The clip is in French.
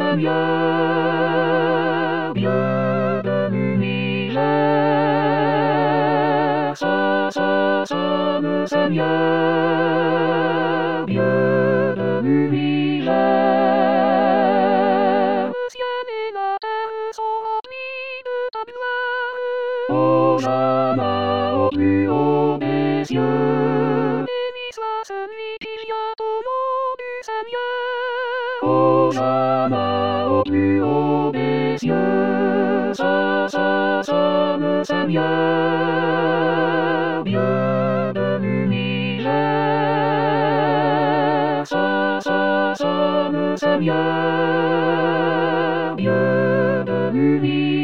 Samia, Dieu de l'univers. Samia, Dieu de l'univers. Le ciel et la terre sont remplis de ta gloire. Hosanna au plus haut des cieux. Béni soit celui qui vient au nom du Seigneur. Hosanna au plus haut des cieux. Samia, Dieu de l'univers. Samia, Dieu de l'univers.